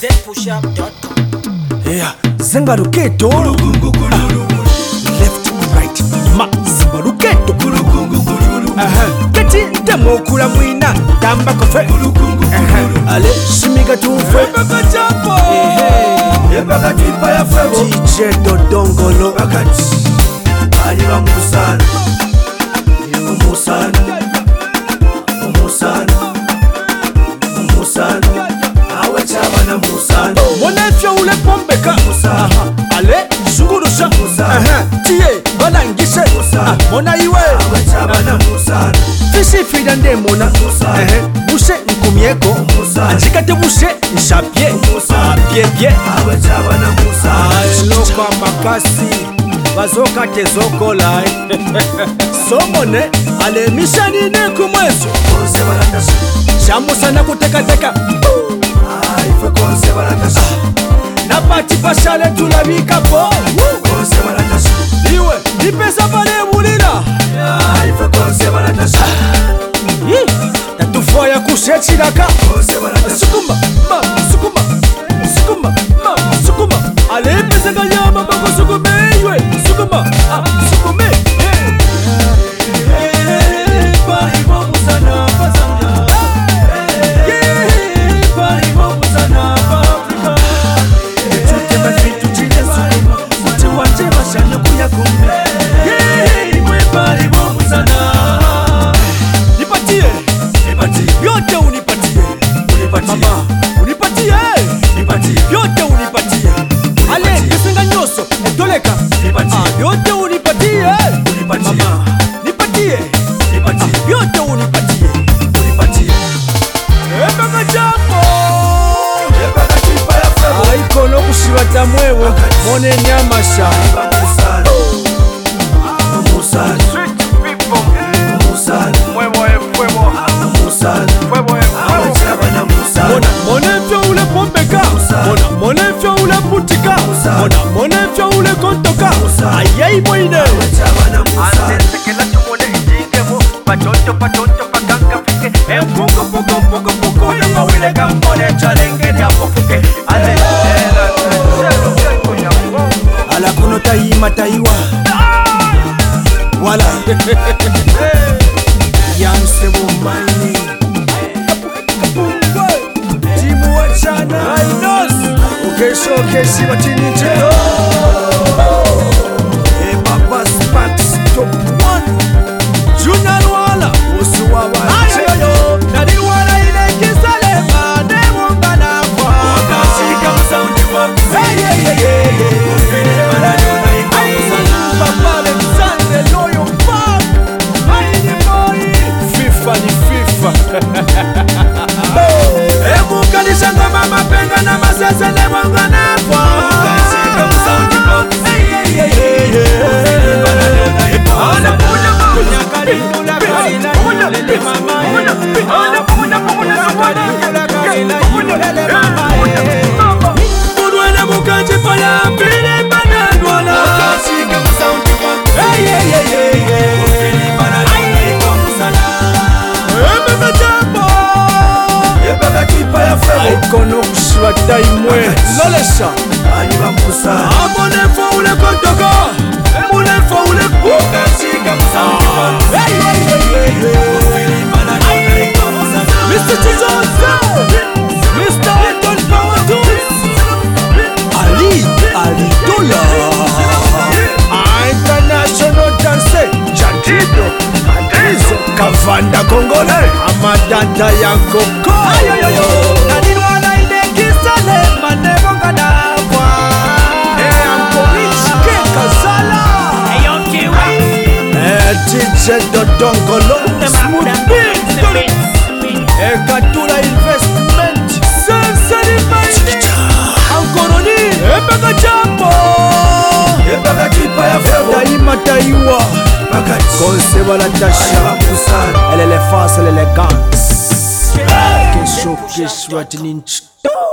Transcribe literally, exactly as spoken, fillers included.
z push up dot com. Yeah, Zengaruketo. Left, right, ma Zengaruketo. Aha, kati demo kula mwina tamba kofe. Aha, ale shimiga tufe. Ebaka chapo. Ebaka tipa ya febo. D J Dodongolo. Bakati. Aliba musana. Musana. Musana. Musana. Awe chabana musana. Mona fya ule pombeka. Musana. Ale shungurusha. Aha, tie balangishe. Mona iwe. Awe chabana musana. Fisi fida nde mona. Aha, bushe nkumieko. Anjikate bushe nshabye. Abye bye. Awe chabana musana. Loka makasi. Bazoka tezokola. Somone ale mishani ne kumweso. Konse balatasa. Shamusana kuteka teka. Ife konse balatasa. Napati pashale tulabika po. Konse balatasa. Iwe nipesa pale mulira. Ife konse balatasa. Tatufoya kushechiraka. Konse balatasa. Sukuma, ma, sukuma, sukuma, ma, sukuma. Ale pesa kanyama bako sukume iwe. Sukuma, ah, sukume. Mwewe mone nyamasha musana musana musana mwewe fuego musana fuego abachabana musana mona mone fyo ule pombeka mona mone fyo ule putika mona mone fyo ule kontoka ayai moine abachabana musana antes que la tumone ingemo pachocho pachocho pakanga fike en poco poco poco poco de mawile kampone chalenge de apofuke ale ala kuno taima taiwa wala yamsebo mani timu wachana ainos ukesho keshi watini chelo e papa Sparks top one Junior wala usuwa wachayo nadi wala ile kisale mane mungana kwa wakashika msaundi kwa hey hey hey hey Ebu kalishanga mama penga na masese le mwanga na kwa Kasika msaundi box Hey hey hey hey Ona punya punya karindula karila Lele mama Ona punya punya karindula karila Lele mama Kudwele mukanji pala pili banadwala Kasika msaundi box Hey hey hey hey Aikono kushwa taimwe Lolesha Aliba musa Amonefo ule kontoka Amonefo ule kuka Chika musa Hey hey hey hey Mister Chizoza Mister Anton Power Tools Ali Ali Dola International Dance Jandido Andrizo Kavanda Kongole Amadanta Yankoko Ayoyoyo Nanirwana inekisale Manevo kanakwa Eh Amporich Kekazala Eyo kiwi Eh D J Dodongolo Smooth Beat Eh Katula Investment Sensari Maini Ankoroni Ebeka Jambo Ebeka kipa ya febo Daima taiwa Konse wala tasha Elle est face, elle est élégante Kesho keshwa tininchito